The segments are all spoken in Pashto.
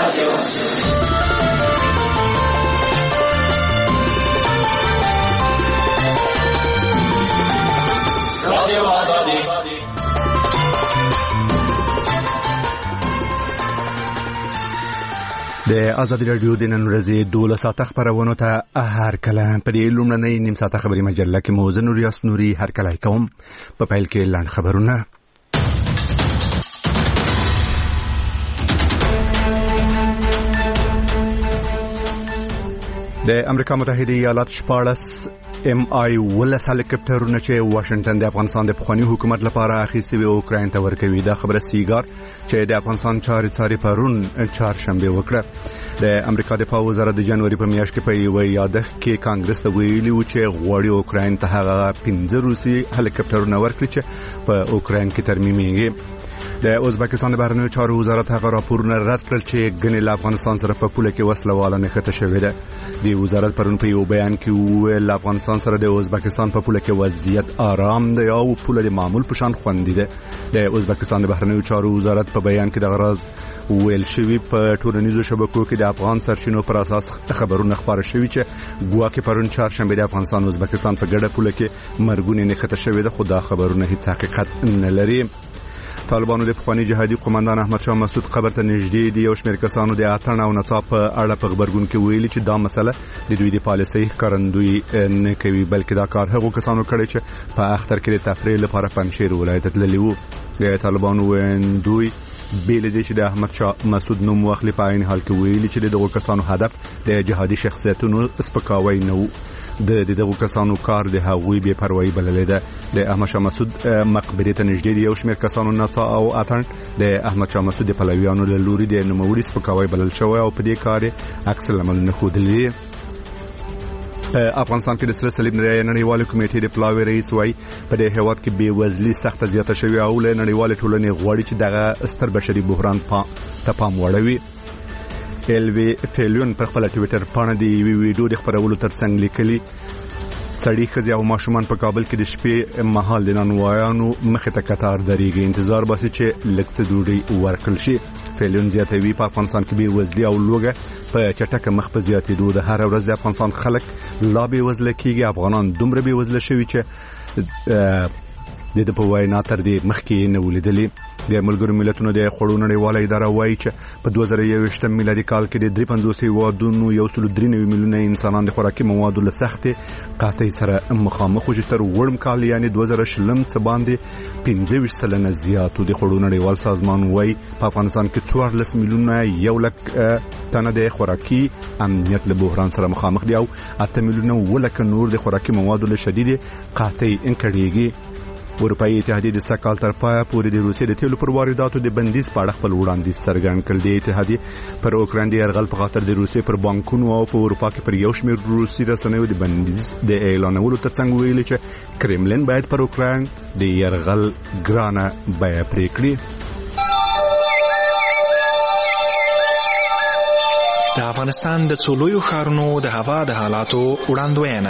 د ازادي رادیو د نن ورځې 12 ساعته خبرونو ته هر کله په دې لومړنۍ نیم ساعته خبري مجله کې موزه نوریاس نوري هر کله کوم په پیل کې لاند خبرونه. د امریکا متحده ایالات 14 MI ولس هلیکاپټرونه چې واشنگټن د افغانستان د پخوانی حکومت لپاره اخیستي وو اوکراین ته ورکوي. دا خبره سیګار چې د افغانستان چاري پرون چهارشنبه وکړه. د امریکا دفاع وزارت د جنوري په میاشت کې په یو یادښت کې کانګرس ته ویلي و چې غواړي اوکراین ته هغه 15 روسي هلیکاپټرونه ورکړي چې په اوکراین کې ترمیمېږي. د ازبکستان د بهرنیو چارو وزارت هغه راپورونه رد کړل چې ګنې له افغانستان سره په پوله کې وسله واله نښته شوې ده. د وزارت پرون په یو بیان کې ویل افغانستان سره د ازبکستان په پوله کې وضعیت آرام دی او پوله د معمول په شان خوندي ده. د ازبکستان د بهرنیو چارو وزارت په بیان کې د غرض ویل شوی په ټولنیزو شبکو کې د افغان سرچینو پر اساس خبرونه خبره شوی چې ګواکې پرون چهارشنبه د افغانستان او ازبکستان په ګډه پوله کې مرګونه نښته شوې ده، خو دا خبرونه هیڅ حقیقت نه لري. طالبانو د پخوانی جهادي قومندان احمد شاه مسعود قبر ته نږدې دي. یو شمېر کسانو د اتڼ او نڅا په اړه په خبرګون کې ویلي چې دا مسله د دوی د پالیسۍ ښکارندوی نه کوي، بلکې دا کار هغو کسانو کړی چې په اختر کې د تفریح لپاره پنجشیر ولایت ته تللي وو. د طالبانو ویندوی بیل دي چې د احمد شاه مسعود نوم واخلي، په عین حال کې ویلي چې دغه کسانو هدف د جهادي شخصیتونو سپکاوی نه وو. د دغه کسانو کار د هغوی بے پروايي بللې ده. د احمد شاه مسعود مقبره ته نږدې یو شمېر کسانو نڅا او اتڼ د احمد شاه مسعود د پلویانو له لوري د نوموړي سپکاوی بلل شوی او په دې کار عکس العملونه ښودلي. افغانستان کې د سره صلیب نړیوال کمیټې د پلاوی رئیس وايي په دې هیواد کې بې وزلي سخت زیاته شوی او له نړیوال ټولنې غواړي چې دغه ستر بشري بحران ته پام وړوي. الوی فیلیون په خپل ټوئیټر باندې د ویډیو د خبرولو ترڅنګ لیکلي سړی خزي او ماشومان په کابل کې د شپې مهال د نانوایانو مخه ته قطار دریږي، انتظار باسي چې لکڅ ډوډۍ ورکړل شي. فیلیون زیاتوي په افغانستان کې بې وزلي او لوګه په چټکه مخ په زیاتېدو ده. هر ورځ د افغانستان خلک لا بې وزله کیږي. افغانان دومره بې وزله شوي چې د په وینا تر دې مخکې نه ولیدلې. د ملګرو ملتونو د خوړو نړیواله اداره وایي چې په 2021 میلادي کال کې د 53 هیوادونو 193 میلیونه انسانان د خوراکي موادو له سختې قحطۍ سره مخامخ وو چې تر وړم کال یعنی 2020 څخه باندې 25% زیات. د خوړو نړیوال سازمان وایي په افغانستان کې 14 میلیونه 1 لک تنه د خوراکي امنیت له بحران سره مخامخ دي او 8 میلیونه ولک نور د خوراکي موادو له شدید قحطۍ انکړيږي. اروپایي اتحادیه د سکهال تر پایه پورې د روسیې د تیلو پر وارداتو د بندیز په اړه خپل وړاندیز څرګند کړ. د اتحادیه پر اوکراین د یرغل په خاطر د روسیې پر بانکونو او په اروپا کې پر یو شمېر روسي رسنیو د بندیز د اعلانولو ترڅنګ ویلي چې کرملین باید پر اوکراین د یرغل ګرانه بیه پرې کړي. د افغانستان د څلورو ښارونو د هوا د حالاتو وړاندوینه.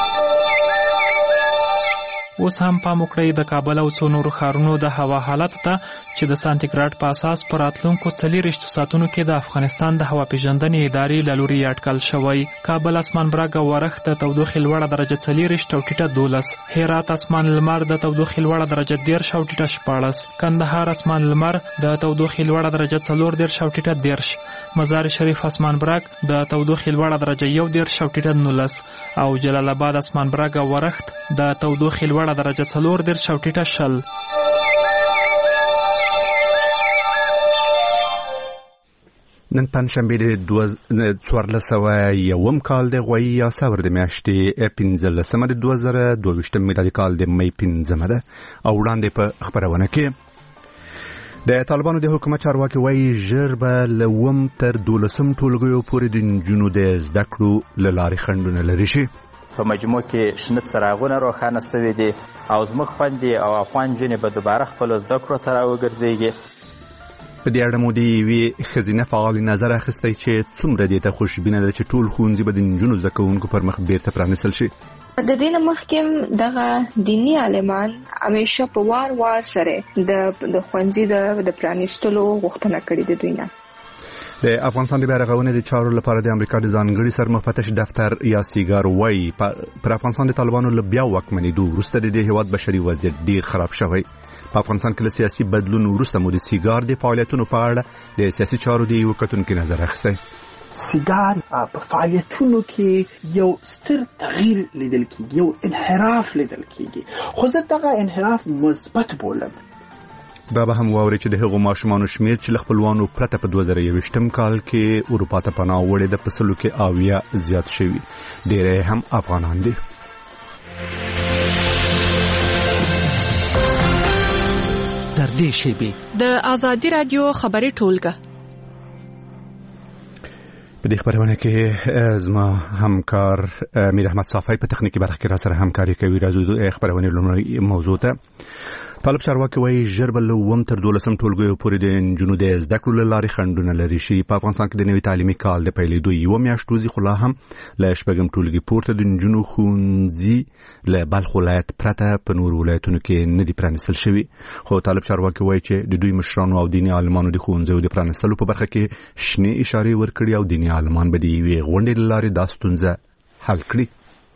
اوس هم پام وکړئ د کابل او څو نورو ښارونو د هوا حالت ته چې د سانتیګراډ په اساس پر راتلونکو 40 ساعتونو کې د افغانستان د هوا پیژندنې ادارې له لوري اټکل شوی. کابل اسمان برګ او ورښت د تودوخې لوړه درجه 40 او ټیټه 12، هرات اسمان لمر د تودوخې لوړه درجه 13 او ټیټه 14، کندهار اسمان لمر د تودوخې لوړه درجه 14 او ټیټه 13، مزار شریف اسمان برګ د تودوخې لوړه درجه 11 او ټیټه 19 او جلال آباد اسمان برګ او ورښت د تودوخې لوړه درجه 14 او ټیټه 20. نن پنځشنبه د 2021 کال د غوي یا سور د میاشتې 15 د 2022 میلادي کال د مې 15 ده او وړاندې په خبرونه کې د طالبانو د حکومت چارواکي وایي ژر به لوم تر 12 ټولګیو پورې د نجونو د زده کړو له لارې خنډونه لري شي. په مجموع کې شنه څراغونه روښانه سوي دي او زموږ خویندې او افغان نجونې به دوباره خپلو زده کړو ته راوګرځېږي. په دې اړه مو د یوې ښځینه فعالې نظر اخیستی چې څومره دې ته خوشبینه ده چې ټول ښوونځي به د نجونو زده کوونکو پر مخ بیرته پرانیستل شي. د دې نه مخکې دغه دیني عالمان همیشه په وار سره د ښوونځي د پرانیستلو غوښتنه کړې ده دوی نه. د افغانستان د بیارغونې د چارو لپاره د امریکا د ځانګړي سرمفتش دفتر یا سیګار وای پر افغانستان د طالبانو له بیا واکمنېدو وروسته د دې هیواد بشري وضعیت ډیر خراب شوی. په افغانستان کې له سیاسي بدلون وروسته مو د سیګار د فعالیتونو په اړه د سیاسي چارو د یو کتونکو نظر اخیستی. سیګار په فعالیتونو کې یو ستر تغییر لیدل کېږي، یو انحراف لیدل کېږي، خو زه دغه انحراف مثبت بولم. دا به هم واوري چې د هغو ماشومانو شمیر چې له خپلوانو پرته په 2021 کال کې اروپا ته پناه وړي د پسلو کې 80 زیات شوي، ډېر هم افغانان دي. تر دې شیبې د آزادي رادیو خبري ټولګه په دې خبرونه کې زما همکار میر احمد صافی په تخنیکی برخه کې را سره همکاري کوي. راځو د خبرونه لومړی موضوع ته. طالب چارواکي وایي ژر به له 1 تر 12 ټولګیو پورې د نجونو د زده کړو له لارې خنډونه لري شي. په افغانستان کې د نوي تعلیمي کال د پیلېدو یوه میاشت وځي، خو لا هم له شپږم ټولګي پورته د نجونو ښوونځي له بلخ ولایت پرته په نورو ولایتونو کې نه دي پرانیستل شوي. خو طالب چارواکي وایي چې د دوی مشرانو او دیني عالمانو د ښوونځیو د پرانیستلو په برخه کې شنې اشارې ورکړي او دیني عالمان به د یوې غونډې له لارې دا ستونزه حل کړي.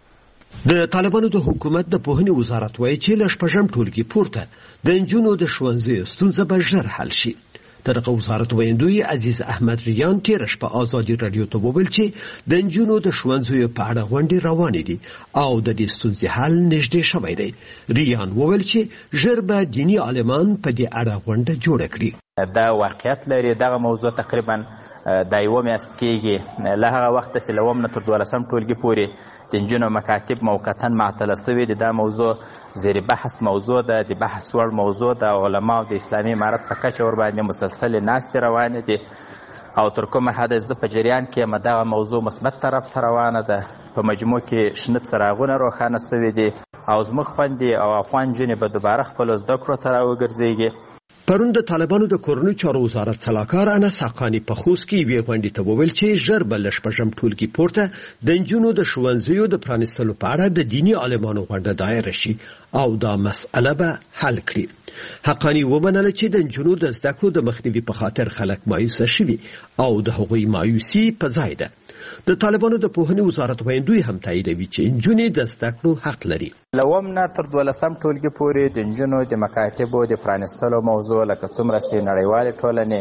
د طالبانو د حکومت د پوهنې وزارت وایي چې له شپږم ټولګي پورته د نجونو د ښوونځیو ستونزه به ژر حل شي. دغه وزارت ویندوی عزیز احمد ریان تیر شپه آزادي رادیو ته وویل چې د نجونو د ښوونځیو په اړه غونډې روانې دي او د دې ستونزې حل نږدې شوی دی. ریان وویل چې ژر به دیني عالمان په دې اړه غونډه جوړه کړي. دا واقعیت لري. دغه موضوع تقریبا د یوه میاشت کېږي له هغه وخته چې له 1 نه تر 12 ټولګي پورې د نجونو مکاتب موقتا معطله شوي دي. دا موضوع زیر بحث موضوع ده، د بحث وړ موضوع ده. علما او د اسلامي امارت په کچه ورباندې مسلسلې ناستې روانې دي او تر کومه حده زه په جریان کې یم دغه موضوع مثبت طرف ته روانه ده. په مجموع کې شنه څراغونه روښانه شوي دي او زموږ خویندې او افغان نجونې به دوباره خپلو زده کړو ته راوګرځېږي. پرون د طالبانو د کورنیو چارو وزارت سلاکار انس حقانی په خوست کې یوې غونډې ته وویل چې ژر به له شپږم ټولګي پورته د نجونو د ښوونځیو د پرانیستلو په اړه د دیني عالمانو غونډه دایره شي او دا مسئله به حل کړي. حقانی ومنله چې د نجونو د زده کړو د مخنیوي په خاطر خلک مایوسه شوي او د هغوی مایوسي په ځای ده. د طالبانو د پوهنې وزارت ویندوی هم تاییدوي چې نجونې د زده کړو حق لري. له 1 نه تر 12 ټولګي پورې د نجونو د مکاتبو د پرانیستلو موضوع لکه څومره چې نړیوالې ټولنې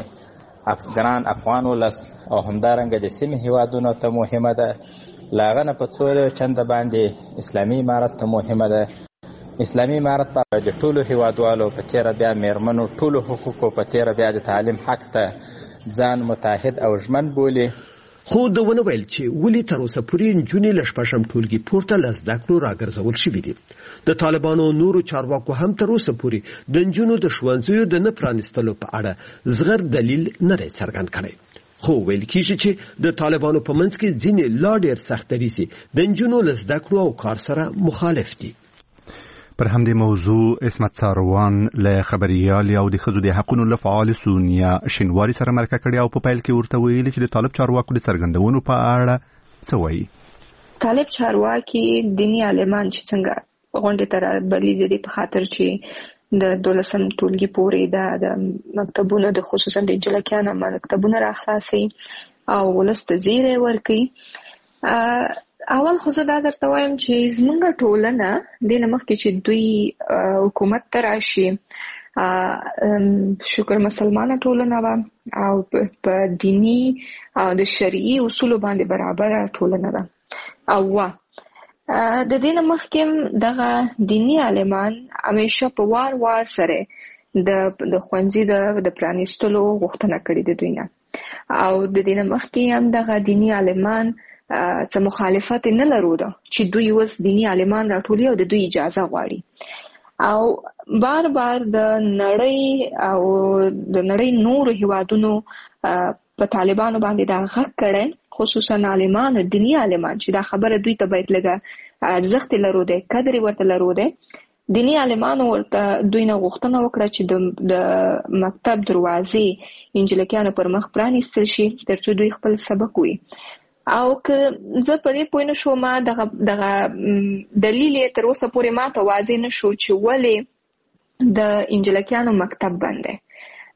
افغان ولس او همدارنګه د سیمې هیوادونو ته مهمه ده. له هغه نه په څو چنده باندې اسلامي امارت ته مهمه ده. اسلامي امارت د ټولو هیوادوالو په تیره بیا میرمنو ټولو حقوقو په تیره بیا د تعلیم حق ته ځان متحد او ژمن بولي. خو د ونه ویل چې ولې تر اوسه پورې نجونې له شپږم ټولګي پورته له زده کړو راګرځول شوي دي. د طالبانو نورو چارواکو هم تر اوسه پورې د نجونو د ښوونځیو د نه پرانیستلو په اړه زغر دلیل نه دی څرګند کړی. خو ویل کېږي چې د طالبانو په منځ کې ځینې لا ډېر سخت دریځي د نجونو له زده کړو او کار سره مخالف دي. پر همدې موضوع اسمت ساروان له خبريال او د ښځو د حقوقو له فعال سونیا شینواری سره مرکه کړې او په پیل کې ورته ویلي چې د طالب چارواکو د څرګندونو په اړه څه وایي. طالب چارواکي دیني عالمان چې څنګه غونډې ته رابللي دي په خاطر چې د 12 ټولګي پورې د مکتبونو د خصوصا د جلکیانو مکتبونو راخلاصي او ولست زیره ورکي. اول خو زه دا درته وایم چې زمونږ ټولنه د مخکې چې دوی حکومت ته راشي شکر مسلمانه ټولنه وه او په دینی او د شرعي اصولو باندې برابر ټولنه ده او د دې مخکې دغه دینی عالمان همیشه په وار سره د ښوونځي د پرانیستلو غوښتنه کړې ده دوی نه او د دې مخکې هم دغه دینی عالمان څه مخالفت نه لرو چې دوی اوس دینی عالمان راټولي او د دوی اجازه غواړي او بار د نړۍ نورو هیوادونو په طالبانو باندې دا غږ کړي خصوصا عالمان دینی عالمان چې دا خبره دوی ته باید لګه ارزښت لرو دی قدر ورته لرو دی. دینی عالمانو ورته دوی نه غوښتنه وکړه چې د مکتب دروازې انجلکیانو پر مخ پرانیستل شي ترڅو دوی خپل سبق وي او که زه په دې پوه نه شوم دغه دلیل یې تر اوسه پورې ما ته واضح نه شو چې ولې د انجلکیانو مکتب بند دی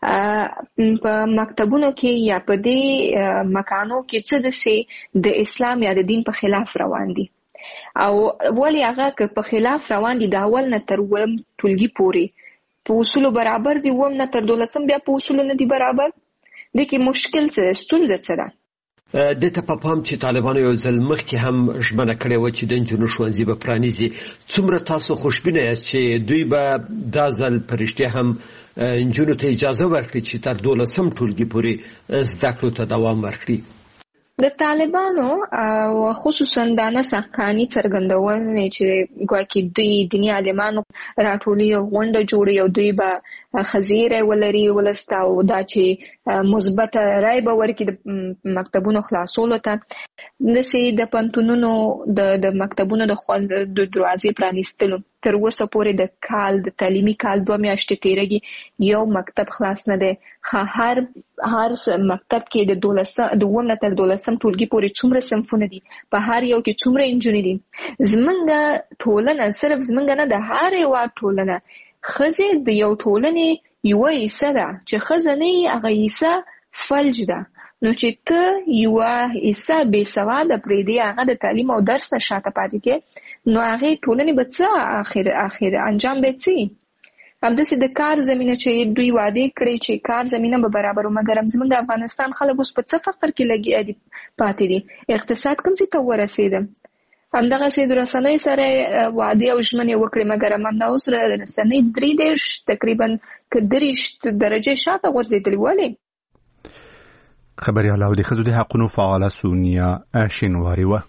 په مکتبونو کې یا په دې مکانو کې څه د اسلام یا د دین په خلاف روان دي او ولی هغه که په خلاف روان دي د اول نه تر وم ټولګي پورې په اصول برابر دي وم نه تر 12 بیا په اصول نه دي برابر د کې مشکل څه ستونزه څه ده د ته په پام چې طالبانو یو ځل مخکې هم ژمنه کړې و چې د نجونو ښوونځي به پرانیزي څومره تاسو خوشبینه یاست چې دوی به دا ځل په رښتیا هم نجونو ته اجازه ورکړي چې تر 12 ټولګي پورې زده کړو ته دوام ورکړي د طالبانو او خصوصا د نسخانی څرګندونه چې ګواکې دوی دیني عالمانو راټولي غونډه جوړي او دوی به خزیره ولري ولستا او دا چې مثبت رائے به ورکړي د مکتبونو خلاصولو ته نسي د پنتونونو د مکتبونو د دروازې پرانیستلو تر اوسه پورې د کال د تعلیمي کال 2 میاشتې تیرېږي یو مکتب خلاص نه دی هر مکتب کې د 12 تر 12 ټولګي پورې څومره صنفونه دي په هر یو کې څومره انجونې دي زمونږ ټولنه صرف زمونږ نه د هر یو ټولنه خزه د یو ټولنې یو حصہ ده چې خزه نه هغه حصہ فلج ده نو چې ته یو حصہ بے سواد پرې دی هغه د تعلیم او درس نشاته پاتې کې نو هغه ټولنې به څه اخر انجام به څه همداسې د کار زمينه چې دوی وعده کړی چې کار زمينه به برابر ومګر زموږ د افغانستان خلک اوس په څه فقر کې لګي دي پاتې دي اقتصاد کوم څه ته ورسېده همدغه سید رسنۍ سره وعده او ژمنې وکړي مګر هم اوس رسنۍ 3 تقریبا 30 درجه شاته ورزيدلې ولې خبرياله او د خزو د حقوقو فعاله سونیا شینواری و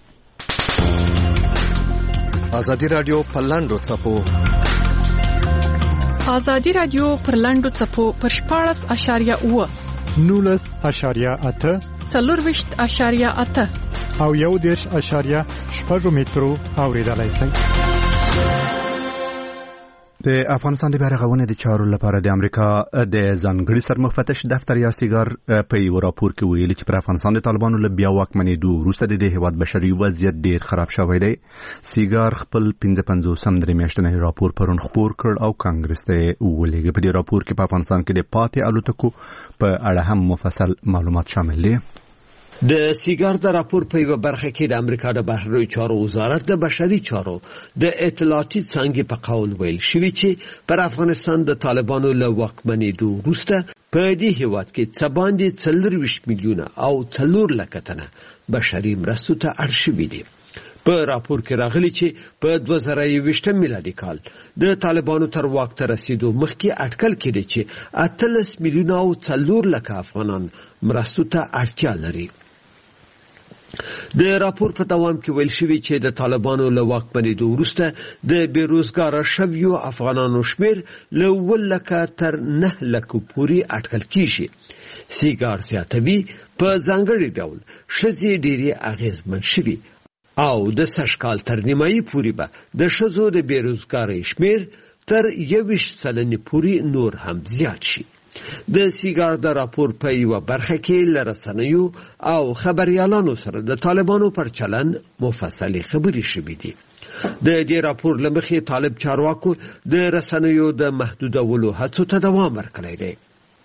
ازادي رادیو پلاندو چپو ازادي رادیو پرلاندو چپو پر 14.9 19.8 او 1.8 مترو اوریدلای شئ د افغانستان د بیارغونې د چارو لپاره د امریکا د ځانګړي سرمفتش دفتر یا سیګار په یو راپور کې ویلي چې پر افغانستان د طالبانو له بیا واکمنېدو وروسته د هیواد بشري وضعیت ډیر خراب شوی دی سیګار خپل 55 میاشتنی راپور پرون خپور کړ او کانګرس ته ولېږه په دې راپور کې په افغانستان کې د پاتې الوتکو په اړه هم مفصل معلومات شامل دي د سیګار د راپور په یو برخه کې د امریکا د بهرنیو چارو وزارت د بشري چارو د اطلاعاتي څانګې په قول ویل شوی چې پر افغانستان د طالبانو له واکمنېدو وروسته په دې هیواد کې څه باندې 40 میلیونه او 4 لک تنه بشري مرستو ته اړ شوي دي په راپور کې راغلي چې په 2020 میلادي کال د طالبانو تر واک ته رسیدو مخکې اټکل کړي چې 13 میلیونه او 4 لک افغانان مرستو ته اړتیا لري د راپور په دوام کې ویل شوی چې د طالبانو له واکمنېدو وروسته د بیروزګار شویو افغانانو شمیر له 1 لک تر 9 لک پورې اټکل کیږي سیګار زیاتوي په ځانګړي ډول شذې ډېری اغیزمن شوي او د سشکال تر نیمایي پورې به د شذو د بیروزګارۍ شمیر تر 21% پورې نور هم زیات شي د سیګار د راپور په یو برخه کې لرسنیو او خبريالانو سره د طالبانو پر چلن مفصلي خبري شوې دي د دې راپور لمخې طالب چارواکو د رسنیو د محدودولو هڅو ته دوام ورکړی دی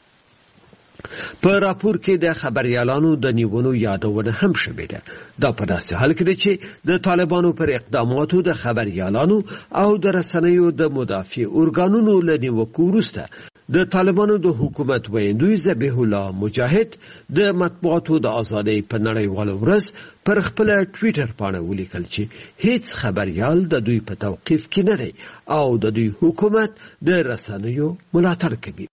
په راپور کې د خبريالانو د نیولو یادونه هم شوې ده دا په داسې حال کې چې د طالبانو پر اقداماتو د خبريالانو او د رسنیو د مدافع ارګانونو لنی وکورسته د طالبانو د حکومت ویندوی ذبیح الله مجاهد د مطبوعاتو د ازادۍ په نړیواله ورځ پر خپل ټوئیټر باندې ولیکل چې هیڅ خبريال د دوی په توقیف کې نه دی او د دوی حکومت د رسنیو ملاتړ کوي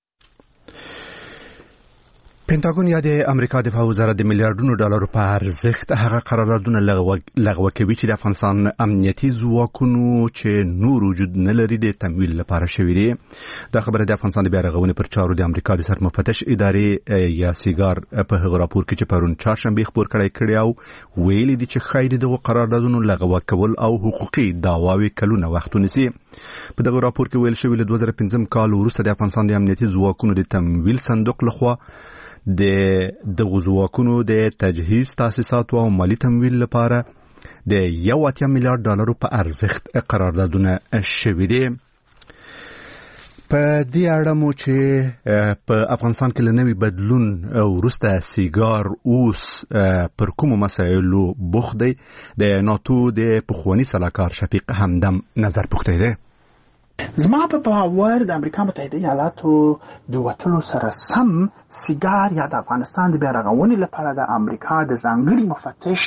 پینټاګون یا د امریکا دفاع وزارت د میلیارډونو ډالرو په ارزښت هغه قراردادونه لغوه کوي چې د افغانستان امنیتي ځواکونو چې نور وجود نه لري د تمویل لپاره شوی دی دا خبره د افغانستان د بیارغونې پر چارو د امریکا د سرمفتش ادارې یا سیګار په هغه راپور کې چې پرون چهارشنبه خبر کړی او ویلي دي چې خیر دغه قراردادونو لغوه کول او حقوقي دعواوې کلونه وخت ونیسي په دغه راپور کې ویل شوی له 2015 کال وروسته د افغانستان د امنیتي ځواکونو د تمویل صندوق لخوا د غزواکونو د تجهیز تاسیسات او مالی تمویل لپاره د 1.8 میلیارډ ډالرو په ارزښت قراردادونه شوي دي. په دې اړه مو چې په افغانستان کې لنوي بدلون وروسته سیګار اوس پر کومو مسایلو بوخت دی د ناتو د پخوانی سلاکار شفیق همدم نظر پوښتنه ده. زما په باور د امریکا متحده ایالاتو د وټلو سره سم سیګار یا د افغانستان د بیارغونې لپاره د امریکا د ځانګړي مفتش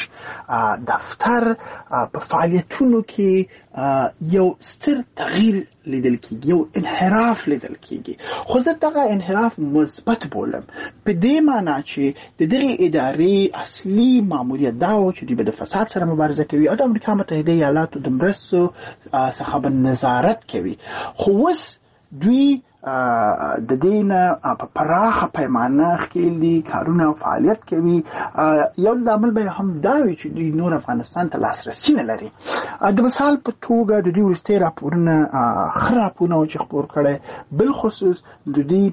دفتر په فعالیتونو کې یو ستر تغییر لیدل کیږي، یو انحراف لیدل کیږي. خو زه دغه انحراف مثبت بولم په دې معنی چې د دغه ادارې اصلي ماموریت دا و چې د فساد سره مبارزه کوي او د امریکا متحده ایالاتو د مرستو څخه نظارت کوي. خو اوس دوی د دین په پراخه پیمانه خېلي کارونه او فعالیت کوي. یو د عمل به هم دا وي چې دوی نور افغانستان ته لاسرسي نه لري. د مثال په توګه د دوی وروستي راپورونه خراپونه چې خپور کړي، بل خصوص د دوی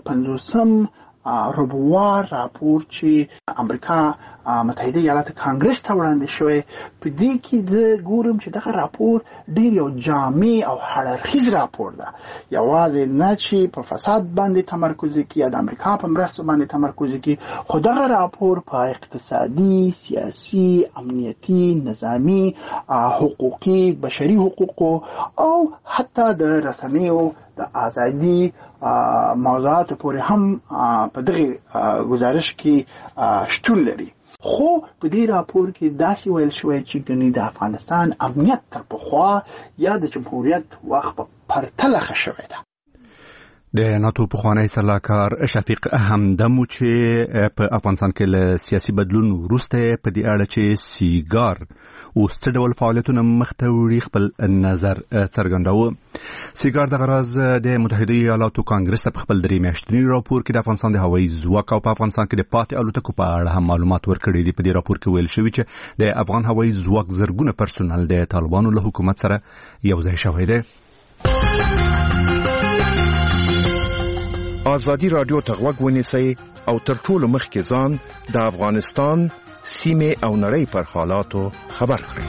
55 ربوار راپور چې امریکا متحده ایالات کانګرس ته وړاندې شوی، په دې کې د ګورم چې دغه راپور ډیر یو جامع او هررخیز راپور ده. یوازې نه چې په فساد باندې تمرکز کوي یا د امریکا په مرستو باندې تمرکز کوي، خو دغه راپور په اقتصادي، سیاسي، امنیتي، نظامی، حقوقي، بشري حقوقو او حتی د رسنیو د ازادي موضوعاتو پورې هم په دغه گزارش کې شتون لري. خو په دې راپور کې داسې ویل شوی چې ګنې د افغانستان امنیت تر پخوا یا د جمهوریت وخت په پرتله ښه شوی ده. د ناتو پخوانی سلاکار شفیق همدم چې په افغانستان کې له سیاسي بدلون وروسته په دې اړه چې سیګار او څه ډول فعالیتونه مخته وړي خپل نظر څرګنداوه. سیګار د غرض د متحده ایالاتو کانګرس ته خپل درې میاشتنی راپور کې د افغانستان د هوایي ځواک او په افغانستان کې د پاتې الوتکو په اړه هم معلومات ورکړي دي. په دې راپور کې ویل شوی چې د افغان هوایي ځواک زرګونه پرسونل د طالبانو له حکومت سره یو ځای شوی دی. آزادی رادیو ته غوږ ونیسئ او تر ټولو مخکې ځان د افغانستان سیمې او نړۍ پر حالاتو خبر کړئ.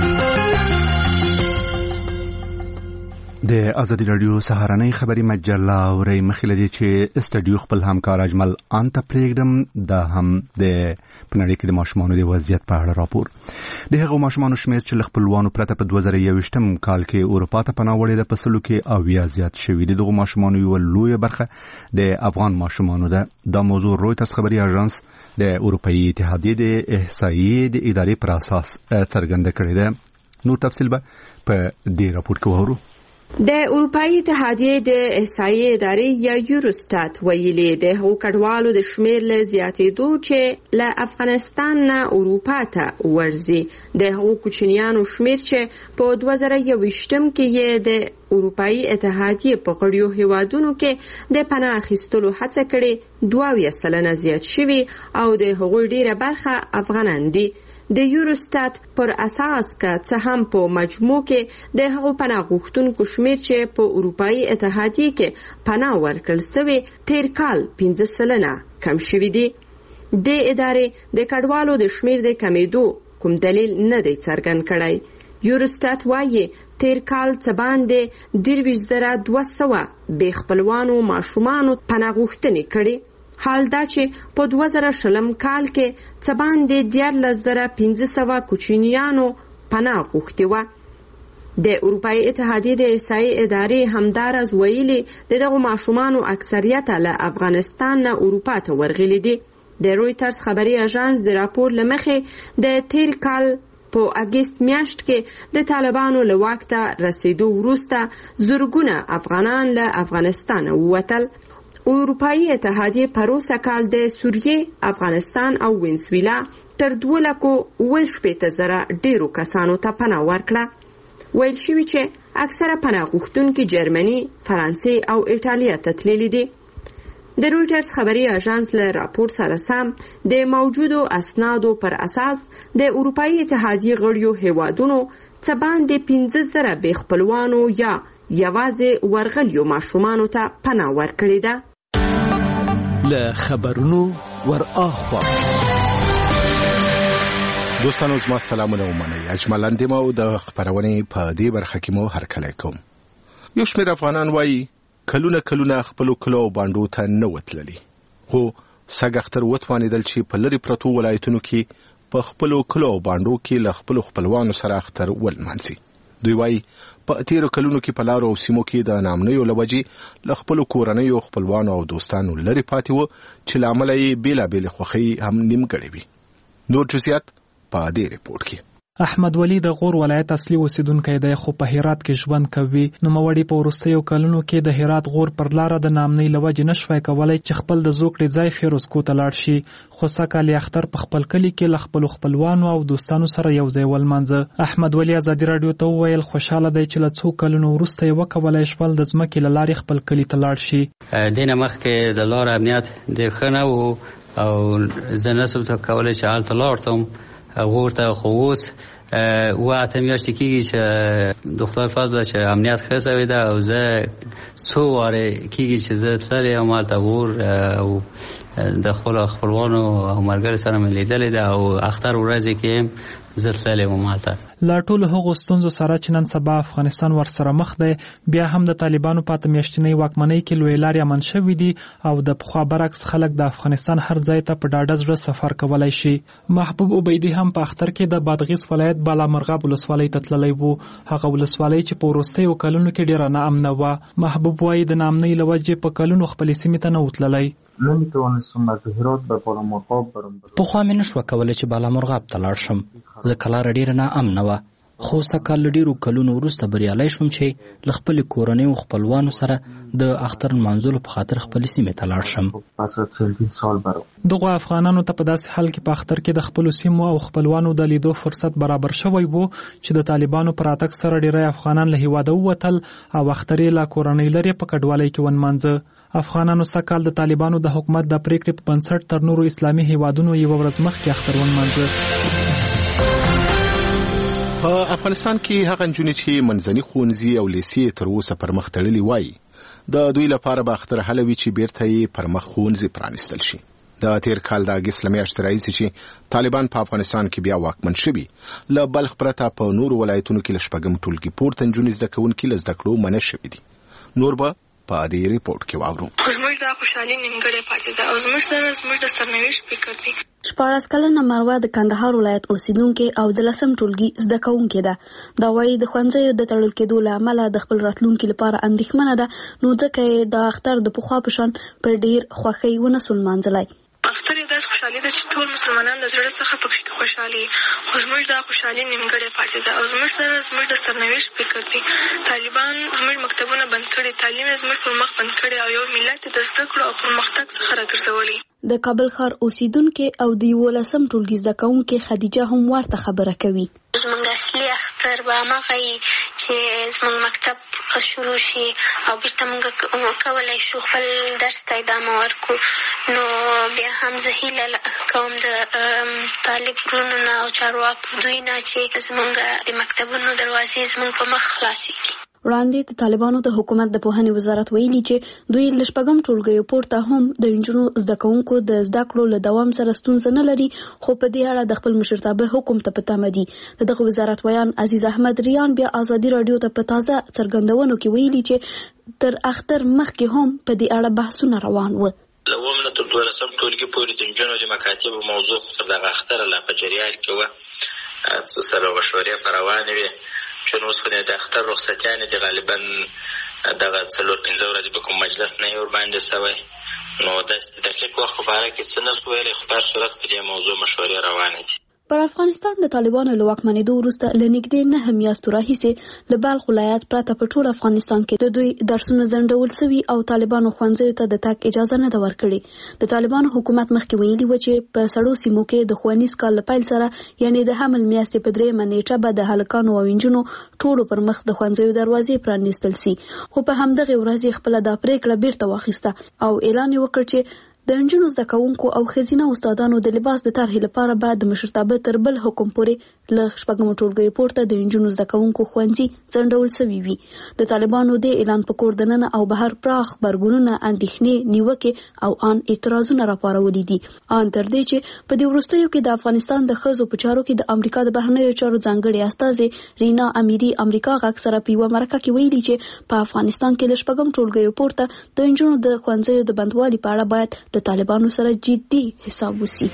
د ازادي رادیو سهارنۍ خبری مجله اوري مخله دي چې استډیو خپل همکار اجمل انت پریګرام د هم د پنړی کې د ماشومانو د وضعیت په اړه راپور. د هغو ماشومانو شمیر چې خپلوانو پرته په 2021م کال کې اروپا ته پناه وړي د پسلو کې او بیا زیات شوی دي. دغه ماشومانو یو لوی برخه د افغان ماشومانو ده. دا موضوع رویترز خبري اژانس د اروپאי اتحادیې د احصایې د ادارې پر اساس څرګنده کړې ده. نور تفصیل به په دې راپور کې وورو. د اروپאי اتحادیې د احصایې ادارې یا یوروستات ویلي د هغو کډوالو د شمیر له زیاتېدو چې له افغانستان نه اروپا ته ورځي، د هغو کوچنیانو شمیر چې په 2021م کې یې د اروپאי اتحادیې په غړیو هیوادونو کې د پناه اخیستلو هڅه کړې 22% زیات شوي او د هغوی ډیره برخه افغانان دي. د یوروستات پر اساس که څه هم په مجموع کې د هغو پناه غوښتونکو شمیر چې په اروپאי اتحادیې کې پناه ورکړل شوی تیر کال 15% کم شوی دی. د ادارې د کډوالو د شمیر د کمیدو کوم دلیل نه دی څرګند کړی. یوروستات وايي تیر کال څه باندې 2200 بې خپلوانو ماشومانو پناه غوښتنې کړي، حال دا چې په 2020 کال کې څه باندې 14500 کوچنیانو پناه غوښتي وه. د اروپאי اتحادیې د احصایې ادارې همداراز ویلي دغه ماشومانو اکثریت له افغانستان نه اروپا ته ورغلي دي. د رویترز خبري اژانس د راپور لمخې د تیر کال په اگست میاشت کې د طالبانو له واک ته رسیدو وروسته زرګونه افغانان له افغانستان ووتل. اروپאי اتحادیې پروسه کال د سوریه، افغانستان او وینزویلا تر 2,000 ډیرو کسانو ته پناه ورکړه. ویل شوی چې اکثره پناه غوښتونکي جرمني، فرانسې او ایټالیا ته تللي دي. د رویټرز خبري اژانس له راپور سره سم د موجودو اسنادو پر اساس د اروپאי اتحادیې غړیو هیوادونو څه باندې 15,000 بې خپلوانو یا یوازې ورغلیو ماشومانو ته پناه ورکړې ده. له خبرونو ورآخوا دوستانو زما سلامونه ومنئ. اجمل اندیمو د خبرونې په دې برخه کې مو هرکلی کوم. یو شمېر افغانان وایي کلونه خپل کلو باندو ته نه وتللی، خو سږ اختر وتوانېدل چې په لري پرتو ولایتونو کې په خپل کلو باندو کې له خپل خپلوانو سره اختر ولمانځي. دوی وایي په تیرو کلونو کې په لارو او سیمو کې د نامنیو لوجې له خپل کورنیو خپلوانو او دوستانو لري پاتې وو چې لامل یې بیلابېل خوښۍ هم نیمګړې وي. نور جزئیات په دې ریپورت کې. احمد ولی د غور ولایت اصلي اوسیدونکی دی، خو په هرات کې ژوند کوي. نوموړی په وروستیو کلونو کې د هرات غور پر لاره د نامنۍ له وجې نشوای کولی چې خپل د زوکړې ځای فیروزکو ته لاړ شي، خو سږکال یې اختر په خپل کلي کې له خپلو خپلوانو او دوستانو سره یو ځای ولمانځه. احمد ولی ازادي راډیو ته وویل خوشاله دی چې له څو کلونو وروسته یې وکولی شول د ځمکې له لارې خپل کلي ته لاړ شي. دې نه مخکې د لارې امنیت ډېر ښه نه و او زه نشم کولی چې هلته لاړ شم غور ته، خو اوس اته میاشتې کېږي چې د خدای فضله چې امنیت ښه شوی ده او زه څو وارې کېږي چې زه تللی یم هلته غور او د خپلو خپلوانو او ملګرو سره مې لیدلې ده او اختر ورځې کې زه تللی وم هلته. له ټولو هغو ستونزو سره چې نن سبا افغانستان ورسره مخ دی، بیا هم د طالبانو په اته میاشتنۍ واکمنۍ کې لویې لارې امن شوي دي او د پخوا برعکس خلک د افغانستان هر ځای ته په ډاډه زړه سفر کولی شي. محبوب عبیدي هم په اختر کې د بادغیس ولایت بالامرغاب ولسوالۍ ته تللی و، هغه ولسوالۍ چې په وروستیو کلونو کې ډېره ناامنه وه. محبوب وایي د ناامنۍ له وجې په کلونو خپلې سیمې ته نه و تللی. پخوا مې نشوه کولی چې بالامرغاب ته لاړ شم ځکه لاره ډېره ناامنه وه، خو سږکال له ډېرو کلونو وروسته بریالی شوم چې له خپلې کورنۍ او خپلوانو سره د اختر نمانځلو په خاطر خپلې سیمې ته لاړ شم. دغو افغانانو ته په داسې حال کې په اختر کې د خپلو سیمو او خپلوانو د لیدو فرصت برابر شوی و چې د طالبانو پر راتګ سره ډېری افغانان له هیواده ووتل او اختر یې له کورنۍ لرې په کډوالۍ کې ونمانځه. افغانانو سږکال د طالبانو د حکومت د پریکړې په بنسټ تر نورو اسلامي هیوادونو یوه ورځ مخکې اختر ونمانځه. په افغانستان کې هغه نجونې چې منځني ښوونځي او لیسې تر اوسه پرمخ تړلي وایي د دوی لپاره به اختر هله وي چې بیرته یې پرمخ ښوونځي پرانیستل شي. د تیر کال د اګست له میاشتې راهیسې چې طالبان په افغانستان کې بیا واکمن شوي، له بلخ پرته په نورو ولایتونو کې له شپږم ټولګي پورته نجونې زده کوونکي له زده کړو منع شوي دي. نور به په دې ریپورت کې واورو. زموږ د خوشحالي نیمګړې پاتې ده او زموږ سره زموږ د سرنوشت فکر دی. 14 کلنه مروه د کندهار ولایت اوسیدونکې او د 10م ټولګي زده کوونکې ده. دا وایي د ښوونځیو د تړل کېدو له امله د خپل راتلونکي لپاره اندېښمنه ده، نو ځکه یې د اختر د پخوا په شان پر ډېر خوښۍ ونه سو لمانځلی. اختر یې داسې خوشحالي ده چې ټول مسلمانان د زړه څخه پکې خوشحالي، خو زموږ دا خوشحالي نیمګړې پاتې ده او زموږ سره زموږ د سرنوشت فکر دی. طالبان زموږ مکتبونه بند کړي، تعلیم یې زموږ پر مخ بند کړي او یو ملت یې د زده کړو او پرمختګ څخه راګرځولي. د کابل ښار اوسیدونکې او د 11م ټولګي زده کوونکې خدیجه هم ورته خبره کوي. زموږ اصلي اختر به هماغه وي چې زموږ مکتب شروع شي او بیرته موږ کولی شو خپل درس ته ادامه ورکړو. نو بیا هم زه هیله کوم د طالب وروڼو نه او چارواکو دوی نه چې زموږ د مکتبونو دروازې زموږ په مخ خلاصې کړي. وړاندې د طالبانو د حکومت د پوهنې وزارت ویلي چې دوی له شپږم ټولګیو پورته هم د نجونو زده کوونکو د زده کړو له دوام سره ستونزه نه لري، خو په دې اړه د خپل مشرتابه حکم ته په تمه دي. دغه وزارت ویان عزیز احمد ریان بیا ازادي راډیو ته په تازه څرګندونو کې ویلي چې تر اختر مخکې هم په دې اړه بحثونه روان و. له 9 تر 12 ټولګي پورې د نجونو د مکاتبو موضوع تر دغه اختر لا په جریان کې وه، څه سره مشورې په روانې وې چې اوس خو د اختر رخصتیانې دي، غالبا دغه 4-5 ورځې په کوم مجلس نه یې ورباندې شوی، نو داسې دقیق وخت په باره کې څه نشو ویلی، خو په هر صورت په دې موضوع مشورې روانې دي. پر افغانستان د طالبانو له واکمنېدو وروسته له نږدې 9 میاشتو راهیسې له بلخ ولایت پرته په ټول افغانستان کې د دوی درسونه ځنډول سوي او طالبانو ښوونځیو ته د تګ اجازه نه ده ورکړې. د طالبانو حکومت مخکې ویلي و چې په سړو سیمو کې د ښوونیز کال له پیل سره یعنې د حمل میاشتې په 3 نیټه به د هلکانو او نجونو ټولو پر مخ د ښوونځیو دروازې پرانیستل سي، خو په همدغه ورځ خپل دا پریکړه بیرته واخیسته او اعلان وکړ چې د نجونو زده کوونکو او ښځینه استادانو د لباس د طرحې لپاره باید د مشرتابه تر بل حکم پورې له شپږمو ټولګیو پورته د نجونو زده کوونکو ښوونځي ځنډول سوي وي. د طالبانو د اعلان په کور دننه او بهر پراخ غبرګونونه، اندېښنې، نیوکې او ان اعتراضونه راپارولي دي. ان تر دې چې په دې وروستیو کې د افغانستان د ښځو په چارو کې د امریکا د بهرنیو چارو ځانګړې استازې رینا امیری امریکا غږ سره په یوه مرکه کې ویلي چې په افغانستان کې له شپږم ټولګیو پورته د نجونو د ښوونځیو د بندوالي په اړه باید د طالبانو سره جدي حساب وشي.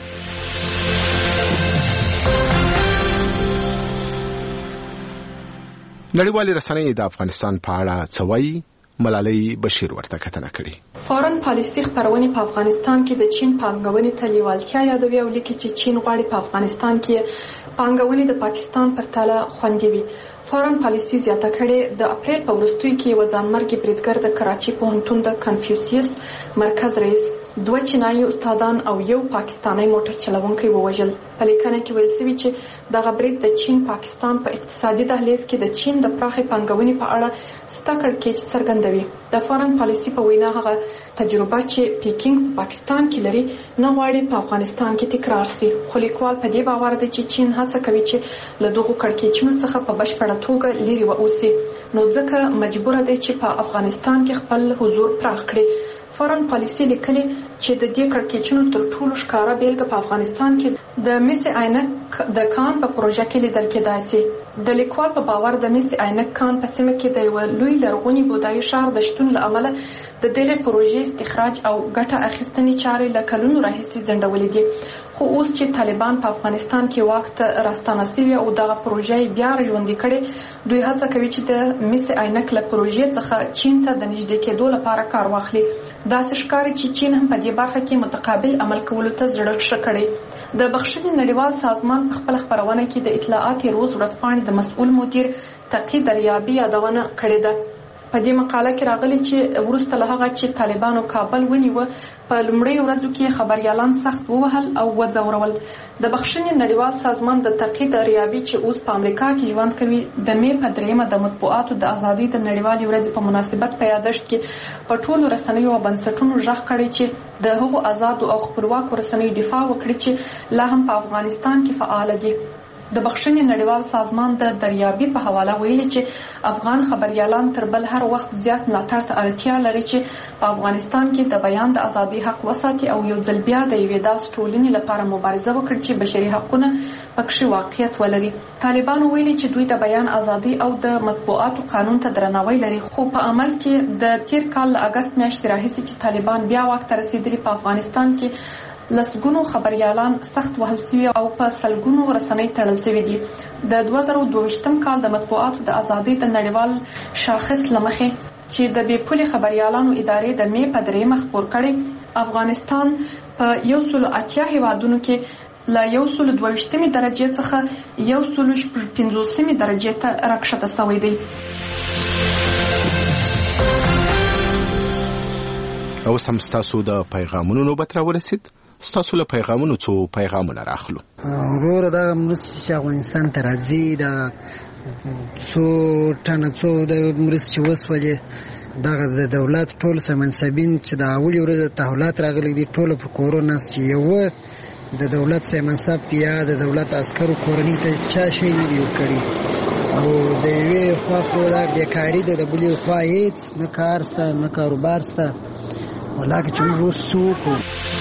نړیوالې رسنۍ د افغانستان په اړه څه وایي؟ ملالۍ بشیر ورته کتنه کړې. فارن پالیسي خبرونې په افغانستان کې د چین پانګونې ته لیوالتیا یادوي او لیکي چې چین غواړي په افغانستان کې پانګونې د پاکستان پر تله خوندي وي. فارن پالیسي زیاته کړې د اپریل په وروستیو کې یو ځانمرګي بریدګر د کراچي پوهنتون د کنفیوسیس مرکز رئیس، 2 چینایي استادان او 1 پاکستانی موټر چلوونکی ووژل. په لیکنه کې ویل شوی چې دغه برید د چین پاکستان په اقتصادي دهلیز کې د چین د پراخې پانګونې په اړه ستا کړکېچ څرګندوي. د فارن پالیسي په وینا هغه تجربه چې پیکینګ په پاکستان کې لري نه غواړي په افغانستان کې تکرار شي. خو لیکوال په دې باور دی چې چین هڅه کوي چې له دغو کړکېچونو څخه په بشپړه توګه لرې واوسي، نو ځکه مجبور دی چې په افغانستان کې خپل حضور پراخ کړي. فارن پالیسي لیکلي چې د دې کړکېچونو تر ټولو ښکاره بیلګه په افغانستان کې د مس عینک د کان په پروژه کې لیدل کېدای شي. د لیکوال په باور د مس عینک کان په سیمه کې د یو لوی لرغوني بودایي ښار د شتون له امله د دغه پروژې استخراج او ګټه اخیستنې چارې له کلونو راهیسې ځنډولې دي. خو اوس چې طالبان په افغانستان کې وخت راستانه شوي او دغه پروژې بیا ژوندۍ کړي، دوی هڅه کوي چې د مس عینک له پروژې څخه چین ته د نږدې کېدو لپاره کار واخلي. داسې ښکاري چې چین هم په دې برخه کې متقابل عمل کولو ته زړه ښه کړي. د بخښنې نړیوال سازمان په خپل خبرونه کې د اطلاعات روز ورځپاڼې د مسؤل مدیر تقی دریابي یادونه کړې ده. په دې مقاله کې راغلي چې وروسته له هغه چې طالبانو کابل ونیو، په لومړۍ ورځو کې خبريالان سخت ووهل او وځورول. د بخښنې نړیوال سازمان د تقی دریابي چې اوس په امریکا کې ژوند کوي، د مې په 3 د مطبوعاتو د ازادۍ د نړیوالې ورځې په مناسبت په یادښت کې په ټولو رسنیو او بنسټونو ژغ کړی چې د هغو آزادو او خپلواکو رسنیو دفاع وکړي چې لا هم په افغانستان کې فعال دي. د بخښنې نړیوال سازمان د دریابي په حواله ویلي چې افغان خبريالان تر بل هر وخت زیات ملاتړ ته اړتیا لري چې په افغانستان کې د بیان د ازادۍ حق وساتي او یو ځل بیا د یوې داسې ټولنې لپاره مبارزه وکړي چې بشري حقونه پکې واقعیت ولري. طالبان ویلي چې دوی د بیان ازادۍ او د مطبوعاتو قانون ته درناوی لري، خو په عمل کې د تیر کال له اگست میاشتې راهیسې چې طالبان بیا واک ته رسیدلي، په افغانستان کې لسګونو خبريالان سخت وهل شوي او په سلګونو رسنۍ تړل شوي دي. د 2022م کال د مطبوعاتو د ازادۍ د نړیوال شاخص لمخې چې د بې پولې خبريالانو ادارې د مې په 3 خبر کړي، افغانستان په 180 هیوادونو کې له 122 درجه څخه 150 درجه ته راکښته شوی دی. او سم ستاسو د پیغامونو نوبت راورسید. ستاسو له پیغامونو څو پیغامونه راخلو. ورور دا مرستې چې افغانستان ته راځي، دا څو ټنه څو د مرستې چې وسولې دغه د دولت ټول سمنسبین چې د اولې ورځې تحولات راغلي دي، ټول پر کورونا چې یو د دولت سمنسب یا د دولت عسکرو کورنۍ ته چا شي نه دی ورکړي، او د یوې خوا خو دا بیکاري ده، د بلې خوا هېڅ نه کار شته نه کاروبار شته، ولاکه چې موږ اوس څه وکړو.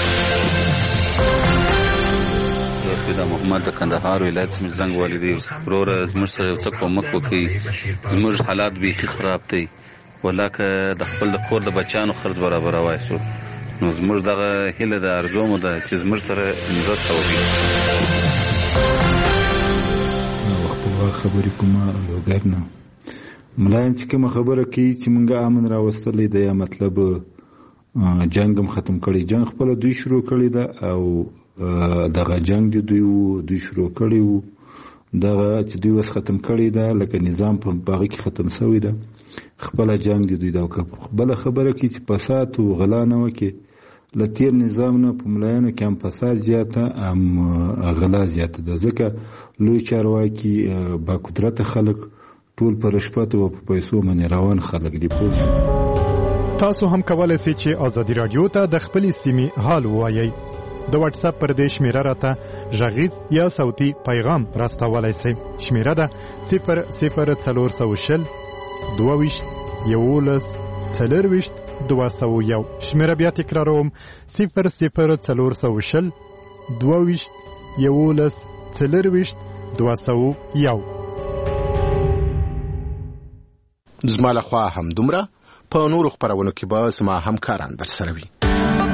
دا محمد د کندهار ولایت څخه زنګ والدي ورور زموږ سره یو څه کومک وکړي، زموږ حالات بیخي خراب دي، ولاکه د خپل کور د بچانو خرج برابر وایسو، نو زموږ دغه هیله د ارزو مو ده چې زموږ سره مرسته وکړي. خپلواک خبرې کومه لوګر نه ملایم چې کومه خبره کوي چې مونږه امن راوستلې ده، یا مطلب جنگ هم ختم کړي، جنگ خپل دوی شروع کړي ده او دغه جنگ دی دوی شروع کړی وو، دغه چې دوی وس ختم کړی ده، لکه نظام په باغ کې ختم شوی ده، خپل جنگ دی دوی دا بل خبره کوي چې فساد او غلا نه وکړي، لتیر نظام نه په ملایانو کې هم فساد زیاته هم غلا زیاته ده، ځکه لوی چارواکي با قدرت خلک ټول پر رشوت او په پیسو باندې روان خلک دي. تاسو هم کولای شئ چې ازادي رادیو ته د خپل سیمې حال ووایئ. د واتس اپ پر دې شمیره راته غږیز یا صوتي پیغام راستولای شئ. شمیره ده 00420 22 11 40 201. شمیره بیا تکراروم 00420 22 11 40 201. زما له خوا هم دومره، په نورو خپرونو کې به زما همکاران در سره وي.